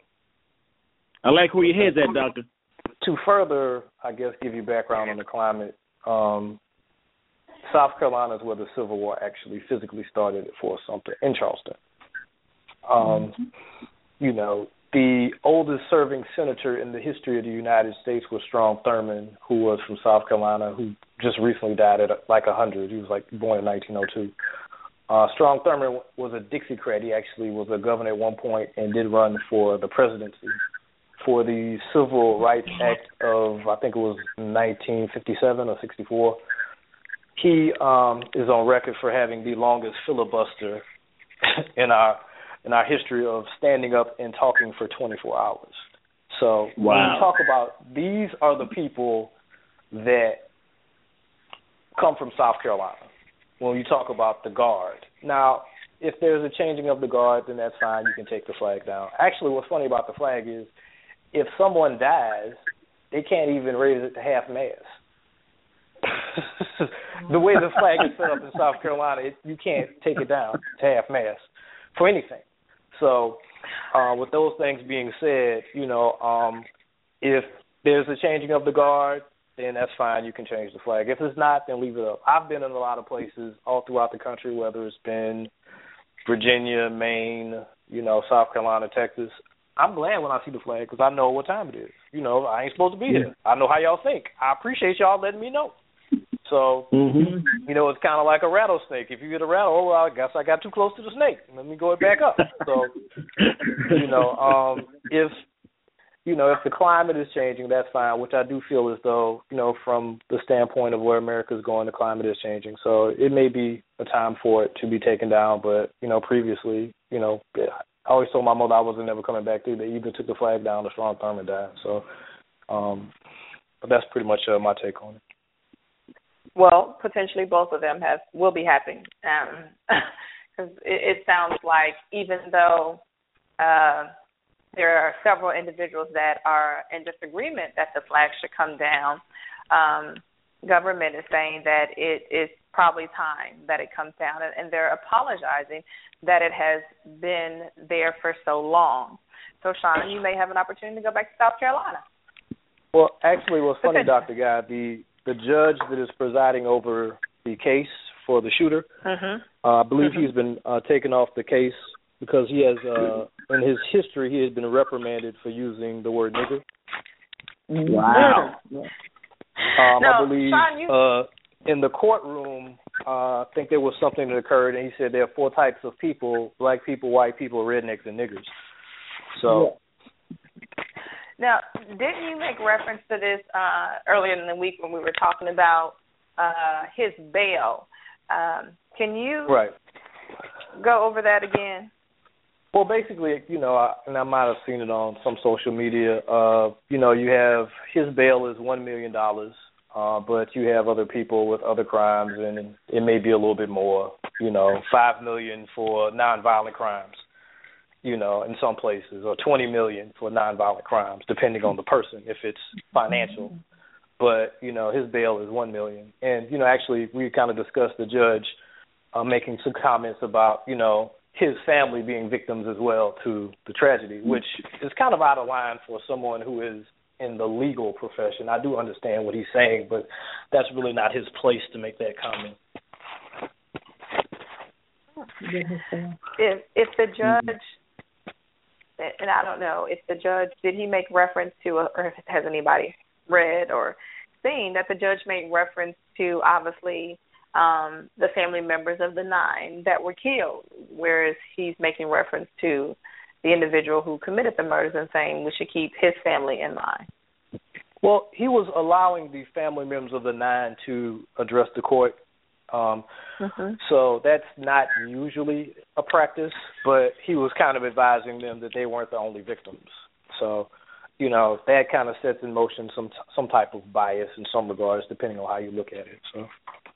I like where your head's at, Doctor. To further, I guess, give you background on the climate, um, South Carolina is where the Civil War actually physically started at Fort Sumter in Charleston. Um, mm-hmm. You know, the oldest serving senator in the history of the United States was Strom Thurmond, who was from South Carolina, who just recently died at like one hundred. He was like born in nineteen oh two. Uh, Strom Thurmond was a Dixiecrat. He actually was a governor at one point and did run for the presidency for the Civil Rights Act of, I think it was nineteen fifty-seven or sixty-four. He um, is on record for having the longest filibuster in our in our history of standing up and talking for twenty-four hours. So wow. when you talk about, these are the people that come from South Carolina. When you talk about the Guard. Now, if there's a changing of the Guard, then that's fine. You can take the flag down. Actually, what's funny about the flag is if someone dies, they can't even raise it to half-mast. The way the flag is set up in South Carolina, it, you can't take it down to half-mast for anything. So, uh, with those things being said, you know, um, if there's a changing of the guard, then that's fine. You can change the flag. If it's not, then leave it up. I've been in a lot of places all throughout the country, whether it's been Virginia, Maine, you know, South Carolina, Texas. I'm glad when I see the flag because I know what time it is. You know, I ain't supposed to be here. I know how y'all think. I appreciate y'all letting me know. So, mm-hmm. you know, it's kind of like a rattlesnake. If you get a rattle, oh, well, I guess I got too close to the snake. Let me go back up. So, you know, um, if, you know, if the climate is changing, that's fine, which I do feel as though, you know, from the standpoint of where America is going, the climate is changing. So it may be a time for it to be taken down. But, you know, previously, you know, I always told my mother I wasn't never coming back through. They even took the flag down, the Strom Thurmond died. So um, but that's pretty much uh, my take on it. Well, potentially both of them have will be happening, because um, it, it sounds like even though uh, there are several individuals that are in disagreement that the flag should come down, um, government is saying that it is probably time that it comes down, and, and they're apologizing that it has been there for so long. So, Shauna, you may have an opportunity to go back to South Carolina. Well, actually, what's funny, Doctor Guy, the the judge that is presiding over the case for the shooter, mm-hmm. uh, I believe mm-hmm. he's been uh, taken off the case because he has, uh, in his history, he has been reprimanded for using the word nigger. Wow. Um, no, I believe Sean, you... uh, in the courtroom, uh, I think there was something that occurred, and he said there are four types of people: black people, white people, rednecks, and niggers. So. Yeah. Now, didn't you make reference to this uh, earlier in the week when we were talking about uh, his bail? Um, can you right. go over that again? Well, basically, you know, I, and I might have seen it on some social media. Uh, you know, you have his bail is one million dollars, uh, but you have other people with other crimes, and it may be a little bit more. You know, five million dollars for nonviolent crimes. You know, in some places, or twenty million dollars for nonviolent crimes, depending on the person, if it's financial. But, you know, his bail is one million dollars. And, you know, actually, we kind of discussed the judge uh, making some comments about, you know, his family being victims as well to the tragedy, which is kind of out of line for someone who is in the legal profession. I do understand what he's saying, but that's really not his place to make that comment. If, if the judge... And I don't know if the judge, did he make reference to, or has anybody read or seen that the judge made reference to, obviously, um, the family members of the nine that were killed, whereas he's making reference to the individual who committed the murders and saying we should keep his family in line? Well, he was allowing the family members of the nine to address the court. Um, mm-hmm. So that's not usually a practice, but he was kind of advising them that they weren't the only victims. So, you know, that kind of sets in motion some some type of bias in some regards, depending on how you look at it. So,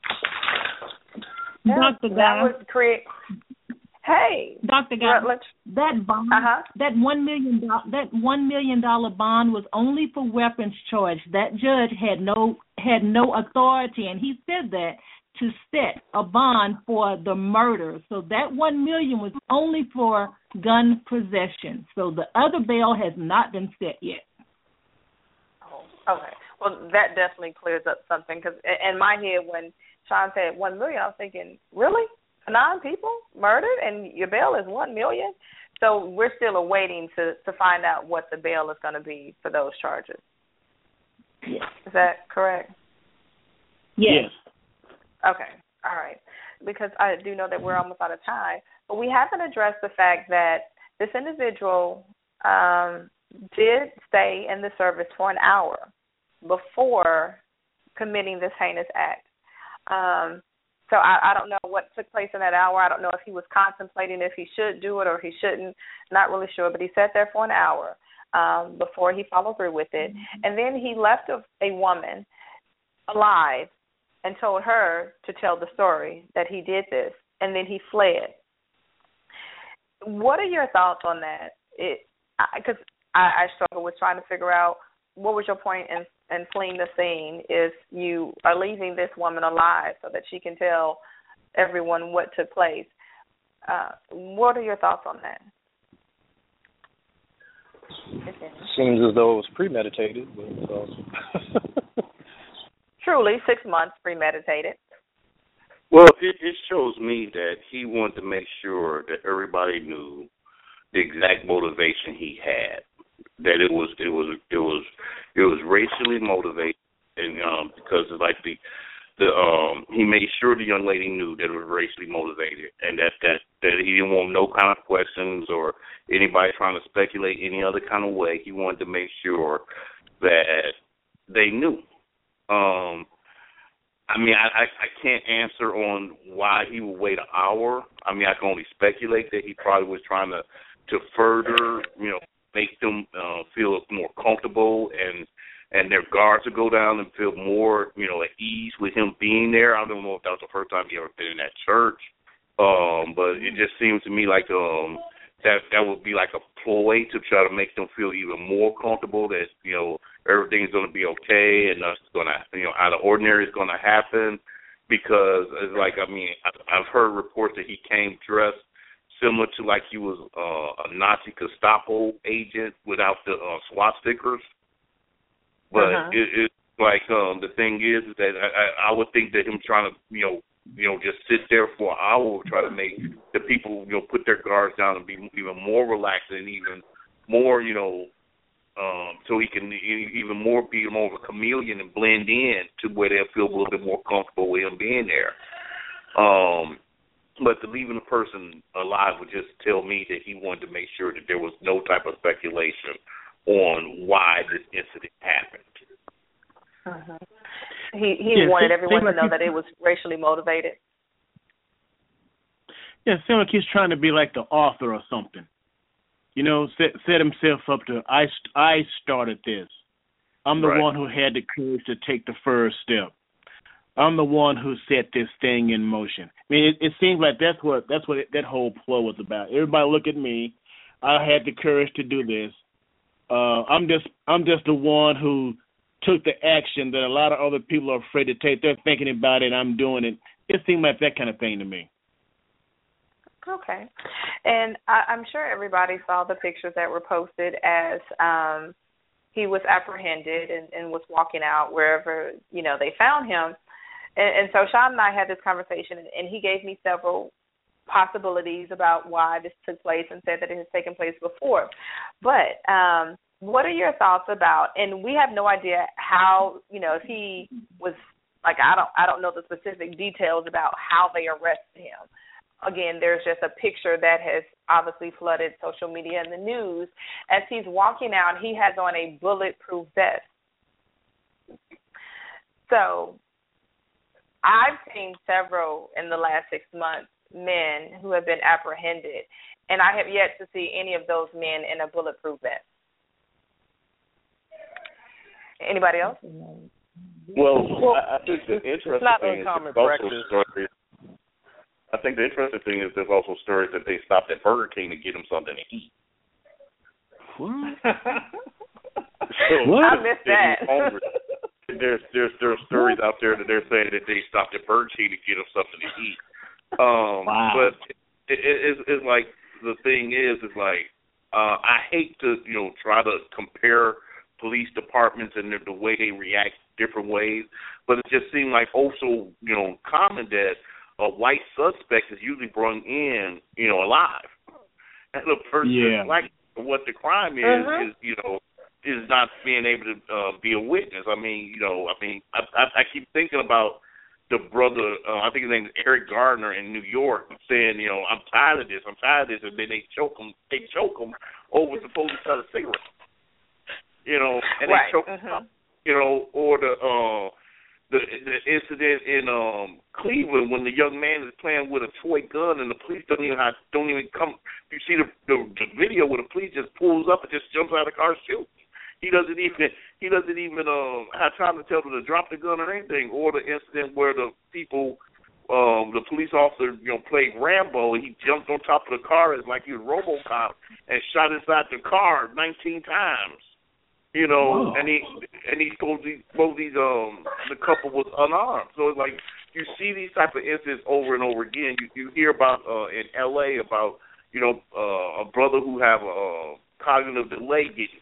yeah, Doctor that Guy, would create. Hey, Doctor Guy, that bond, uh-huh. that one million that one million dollar bond was only for weapons charge. That judge had no had no authority, and he said that. To set a bond for the murder. So that one million was only for gun possession. So the other bail has not been set yet. Oh, okay. Well, that definitely clears up something, because in my head when Sean said one million, I was thinking, really? Nine people murdered and your bail is one million? So we're still awaiting to, to find out what the bail is going to be for those charges. Yes. Is that correct? Yes. yes. Okay, all right, because I do know that we're almost out of time, but we haven't addressed the fact that this individual um, did stay in the service for an hour before committing this heinous act. Um, so I, I don't know what took place in that hour. I don't know if he was contemplating if he should do it or if he shouldn't. Not really sure, but he sat there for an hour um, before he followed through with it. And then he left a, a woman alive and told her to tell the story that he did this, and then he fled. What are your thoughts on that? Because I, I, I struggle with trying to figure out what was your point in, in fleeing the scene if you are leaving this woman alive so that she can tell everyone what took place. Uh, what are your thoughts on that? seems as though it was premeditated. But, uh, Truly, six months premeditated. Well, it, it shows me that he wanted to make sure that everybody knew the exact motivation he had. That it was it was it was it was racially motivated, and um, because of like the the um, he made sure the young lady knew that it was racially motivated, and that that that he didn't want no kind of questions or anybody trying to speculate any other kind of way. He wanted to make sure that they knew. Um, I mean, I, I, I can't answer on why he would wait an hour. I mean, I can only speculate that he probably was trying to, to further, you know, make them uh, feel more comfortable and and their guards would go down and feel more, you know, at ease with him being there. I don't know if that was the first time he ever been in that church, um, but it just seems to me like um, that that would be like a ploy to try to make them feel even more comfortable that, you know, everything's going to be okay and nothing's going to, you know, out of ordinary is going to happen. Because, it's like, I mean, I've heard reports that he came dressed similar to like he was uh, a Nazi Gestapo agent without the uh, SWAT stickers. But uh-huh. it, it's like um, the thing is, is that I, I would think that him trying to, you know, you know, just sit there for an hour would try to make the people, you know, put their guards down and be even more relaxed and even more, you know, um, so he can even more be more of a chameleon and blend in to where they'll feel a little bit more comfortable with him being there. Um, but to leaving a person alive would just tell me that he wanted to make sure that there was no type of speculation on why this incident happened. Uh-huh. He he yeah, wanted seem, everyone seem to like know he, that it was racially motivated. Yeah, it seems like he's trying to be like the author or something. You know, set, set himself up to, I, I started this. I'm the right. one who had the courage to take the first step. I'm the one who set this thing in motion. I mean, it, it seems like that's what that's what it, that whole ploy was about. Everybody look at me. I had the courage to do this. Uh, I'm just I'm just the one who took the action that a lot of other people are afraid to take. They're thinking about it. I'm doing it. It seemed like that kind of thing to me. Okay. And I, I'm sure everybody saw the pictures that were posted as um, he was apprehended and, and was walking out wherever, you know, they found him. And, and so Sean and I had this conversation, and, and he gave me several possibilities about why this took place and said that it has taken place before. But um, what are your thoughts about, and we have no idea how, you know, if he was, like, I don't I don't know the specific details about how they arrested him. Again, there's just a picture that has obviously flooded social media and the news. As he's walking out, he has on a bulletproof vest. So I've seen several in the last six months men who have been apprehended, and I have yet to see any of those men in a bulletproof vest. Anybody else? Well, well I, I think the interesting not thing is uncommon also practice. stories. I think the interesting thing is there's also stories that they stopped at Burger King to get him something to eat. What? So, what? I missed that. There's there's there's stories out there that they're saying that they stopped at Burger King to get him something to eat. Um, wow. But it, it, it's, it's like the thing is, is like uh, I hate to you know try to compare police departments and the, the way they react different ways, but it just seemed like also you know common that a white suspect is usually brought in you know alive, and the person yeah. like what the crime is uh-huh. is you know is not being able to uh, be a witness. I mean you know I mean I I, I keep thinking about the brother, uh, I think his name is Eric Gardner in New York, saying, you know, I'm tired of this, I'm tired of this, and then they choke him, they choke him over supposed to cut a cigarette, you know, and right. they choke mm-hmm. him, you know, or the uh, the the incident in um, Cleveland when the young man is playing with a toy gun and the police don't even have, don't even come. You see the, the the video where the police just pulls up and just jumps out of the car and shoots. He doesn't even he doesn't even uh, have time to tell them to drop the gun or anything. Or the incident where the people, um, the police officer, you know, played Rambo and he jumped on top of the car as like he was RoboCop and shot inside the car nineteen times. You know, Whoa. and he and he told these both these um the couple was unarmed. So it's like you see these type of incidents over and over again. You you hear about uh, in L A about you know uh, a brother who have a. Uh, cognitive delay getting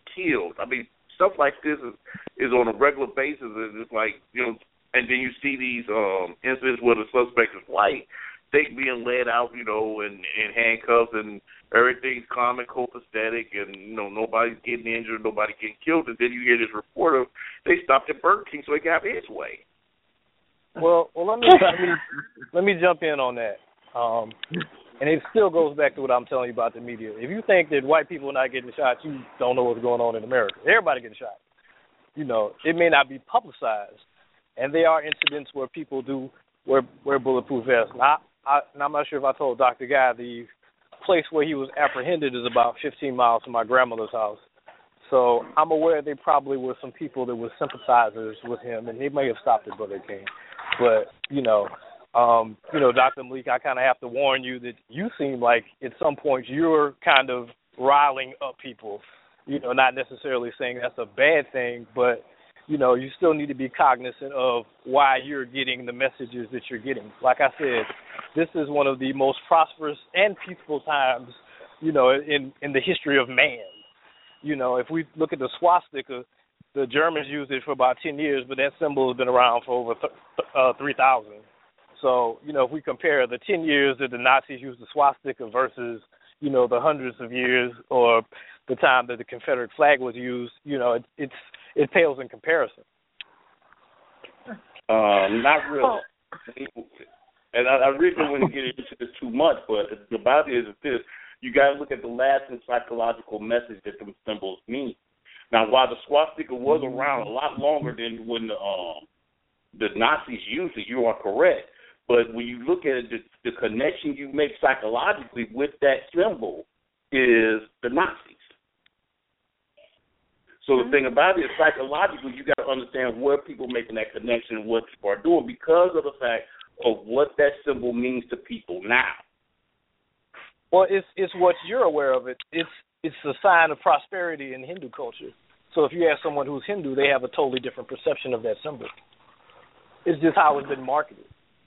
killed. I mean, stuff like this is, is on a regular basis. And it's like, you know, and then you see these um, incidents where the suspect is white, they being led out, you know, in, in handcuffs, and everything's calm and copacetic, and, you know, nobody's getting injured, nobody getting killed. And then you hear this report of they stopped at Burger King so he got his way. Well, well, let me let me, let me jump in on that. Um, and it still goes back to what I'm telling you about the media. If you think that white people are not getting shot, you don't know what's going on in America. Everybody getting shot. You know, it may not be publicized, and there are incidents where people do wear, wear bulletproof vests. Now, I, and I'm not sure if I told Doctor Guy, the place where he was apprehended is about fifteen miles from my grandmother's house. So I'm aware there probably were some people that were sympathizers with him, and they may have stopped at Burger King. But, you know, um, you know, Doctor Malik, I kind of have to warn you that you seem like at some point you're kind of riling up people, you know, not necessarily saying that's a bad thing, but, you know, you still need to be cognizant of why you're getting the messages that you're getting. Like I said, this is one of the most prosperous and peaceful times, you know, in, in the history of man. You know, if we look at the swastika, the Germans used it for about ten years, but that symbol has been around for over th- uh, three thousand. So, you know, if we compare the ten years that the Nazis used the swastika versus, you know, the hundreds of years or the time that the Confederate flag was used, you know, it, it's it pales in comparison. Um, not really. And I, I really don't want to get into this too much, but the about it is this. You got to look at the lasting psychological message that them symbols mean. Now, while the swastika was around a lot longer than when the, um, the Nazis used it, you are correct. But when you look at it, the, the connection you make psychologically with that symbol is the Nazis. So the thing about it is psychologically you got to understand where people are making that connection and what people are doing because of the fact of what that symbol means to people now. Well, it's it's what you're aware of. It it's it's a sign of prosperity in Hindu culture. So if you ask someone who's Hindu, they have a totally different perception of that symbol. It's just how it's been marketed.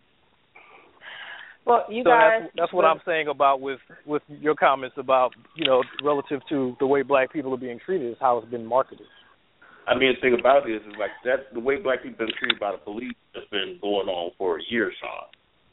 Well, you so guys, that's, that's what I'm saying about with, with your comments about, you know, relative to the way black people are being treated is how it's been marketed. I mean, the thing about it is, is like that the way black people have been treated by the police has been going on for a year, Sean.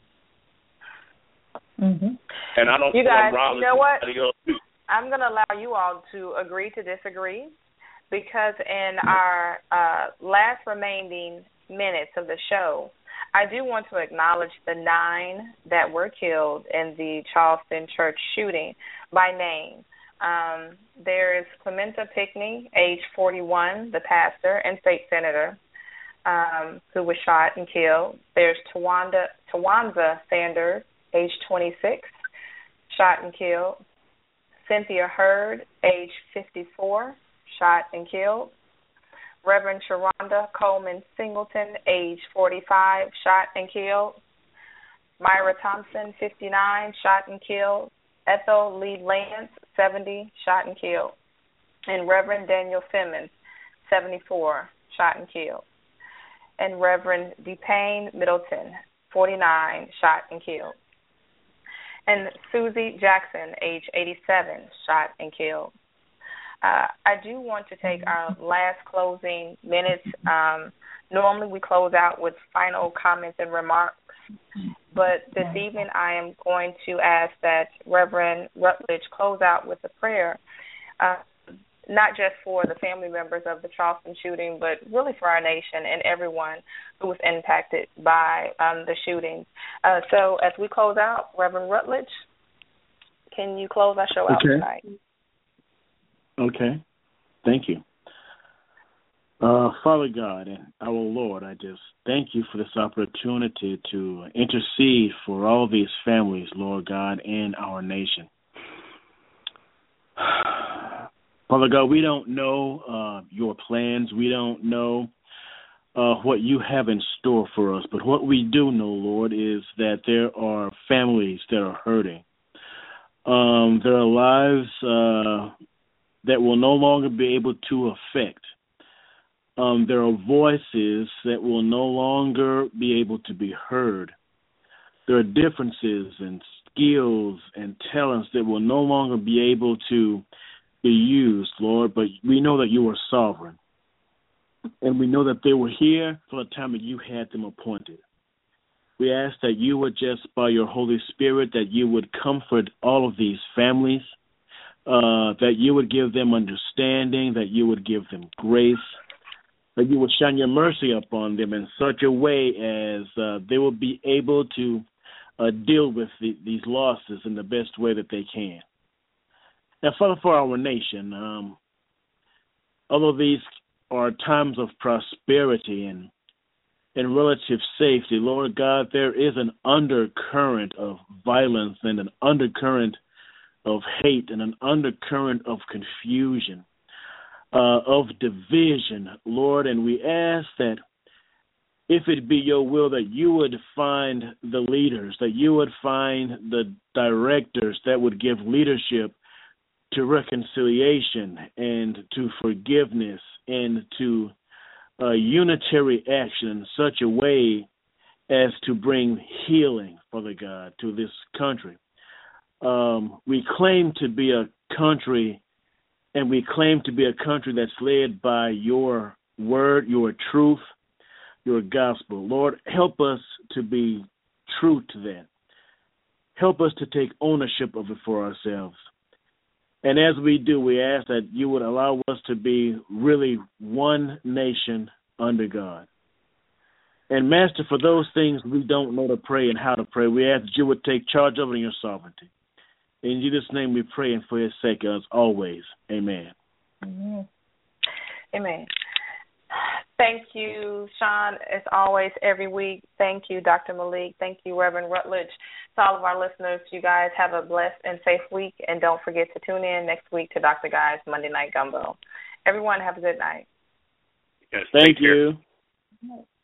Mm-hmm. And I don't. You guys, you know what? Else. I'm going to allow you all to agree to disagree, because in our uh, last remaining minutes of the show, I do want to acknowledge the nine that were killed in the Charleston church shooting by name. Um, there is Clementa Pickney, age forty-one, the pastor and state senator, um, who was shot and killed. There's Tawanda, Tawanza Sanders, age twenty-six, shot and killed. Cynthia Hurd, age fifty-four, shot and killed. Reverend Sharonda Coleman Singleton, age forty-five, shot and killed. Myra Thompson, fifty-nine, shot and killed. Ethel Lee Lance, seventy, shot and killed. And Reverend Daniel Simmons, seventy-four, shot and killed. And Reverend DePayne Middleton, forty-nine, shot and killed. And Susie Jackson, age eighty-seven, shot and killed. Uh, I do want to take our last closing minutes. Um, normally we close out with final comments and remarks, but this evening I am going to ask that Reverend Rutledge close out with a prayer, uh, not just for the family members of the Charleston shooting, but really for our nation and everyone who was impacted by um, the shooting. Uh, so as we close out, Reverend Rutledge, can you close our show out okay. tonight? Okay. Thank you. Uh, Father God and our Lord, I just thank you for this opportunity to intercede for all these families, Lord God, and our nation. Father God, we don't know uh, your plans. We don't know uh, what you have in store for us. But what we do know, Lord, is that there are families that are hurting. Um, there are lives uh, that will no longer be able to affect. Um, there are voices that will no longer be able to be heard. There are differences and skills and talents that will no longer be able to be used, Lord, but we know that you are sovereign. And we know that they were here for the time that you had them appointed. We ask that you would just, by your Holy Spirit, that you would comfort all of these families, uh, that you would give them understanding, that you would give them grace, that you would shine your mercy upon them in such a way as uh, they will be able to uh, deal with the, these losses in the best way that they can. Now, Father, for our nation, um, although these are times of prosperity and and relative safety, Lord God, there is an undercurrent of violence and an undercurrent of hate and an undercurrent of confusion, uh, of division, Lord, and we ask that if it be your will that you would find the leaders, that you would find the directors that would give leadership to reconciliation and to forgiveness and to uh, unitary action in such a way as to bring healing, Father God, to this country. Um, we claim to be a country, and we claim to be a country that's led by your word, your truth, your gospel. Lord, help us to be true to that. Help us to take ownership of it for ourselves. And as we do, we ask that you would allow us to be really one nation under God. And, Master, for those things we don't know to pray and how to pray, we ask that you would take charge of it in your sovereignty. In Jesus' name we pray, and for his sake, as always. Amen. Mm-hmm. Amen. Thank you, Sean, as always, every week. Thank you, Doctor Malik. Thank you, Reverend Rutledge. To all of our listeners, you guys have a blessed and safe week, and don't forget to tune in next week to Doctor Guy's Monday Night Gumbo. Everyone have a good night. Yes, thank you. Care.